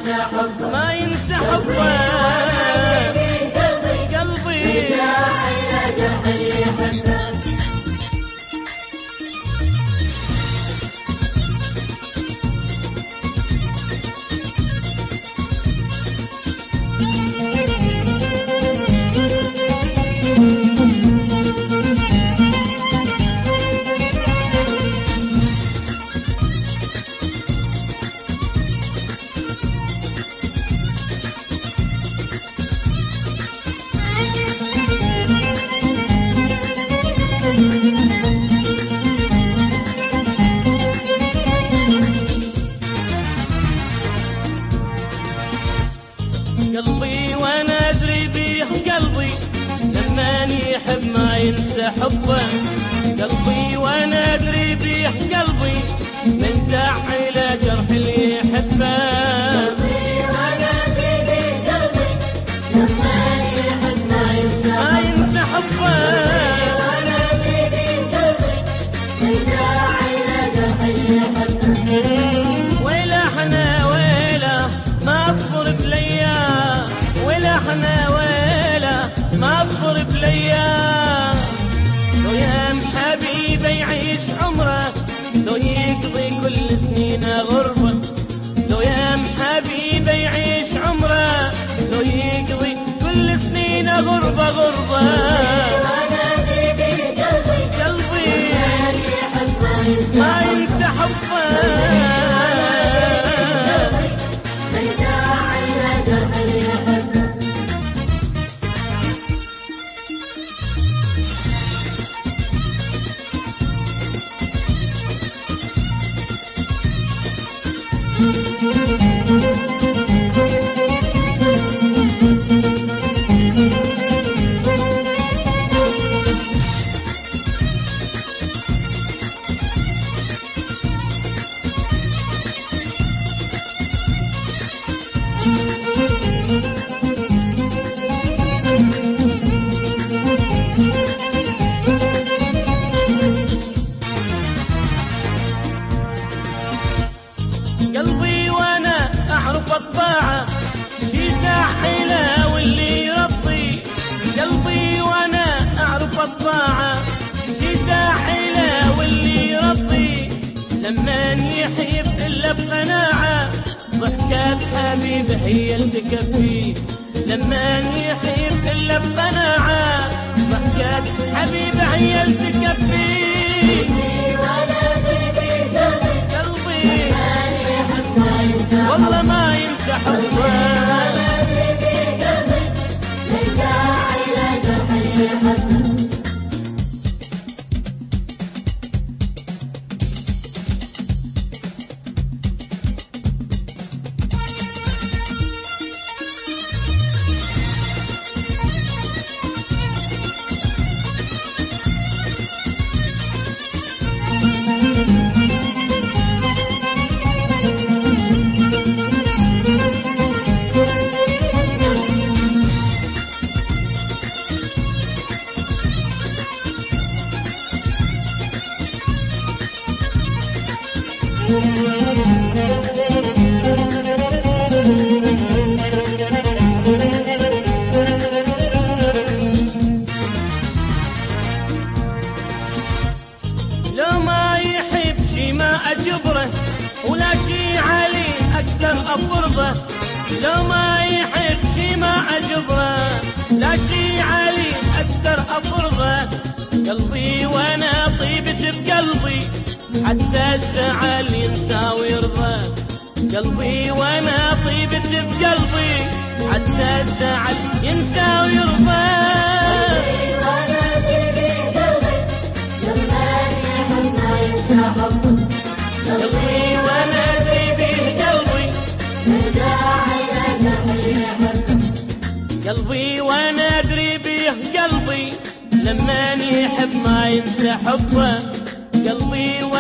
ما ينسى حبه قلبي إلى جرح اللي يحبه. قلبي وانا ادري بيه قلبي لما يحب ما ينسى حبه. قلبي وانا ادري بيه قلبي من زعل جرح اللي يحبه. قلبي وانا ادري بيه قلبي لما يحب ما ينسى حبه. وانا ادري بيه قلبي من زعل جرح اللي يحبه. ويلحنا ويله ما اصبر بليا، ويلحنا ويله ما اصبر بليا. لو يام حبيبي يعيش عمره، لو يقضي كل سنينه غربه. لو يام حبيبي يعيش عمره، لو يقضي كل سنينه غربه غربه. وانا ادري بيه قلبي ما ينسى حبه. قلبي وانا اعرف الطاعه شي ساحله واللي يرضي. قلبي وانا اعرف الطاعه شي ساحله واللي يرضي. لما يحيب الا بقناعه ضحكات حبيبه هي اللي تكفيه. لما يحيب الا بقناعه ضحكات حبيبه هي اللي تكفيه. والله ما ينسى حبه. لو ما يحب شي ما أجبره، ولا شي عليه أقدر أفرضه. لو ما يحب شي ما أجبره، لا شي عليه أقدر أفرضه. قلبي وانا طيبت بقلبي حتى الزعل ينسى ويرضى. قلبي وانا طيبت بقلبي حتى الزعل ينسى ويرضى. قلبي وانا ادري بيه قلبي قلبي وانا ادري بيه قلبي لما يحب ما ينسى حبه. قلبي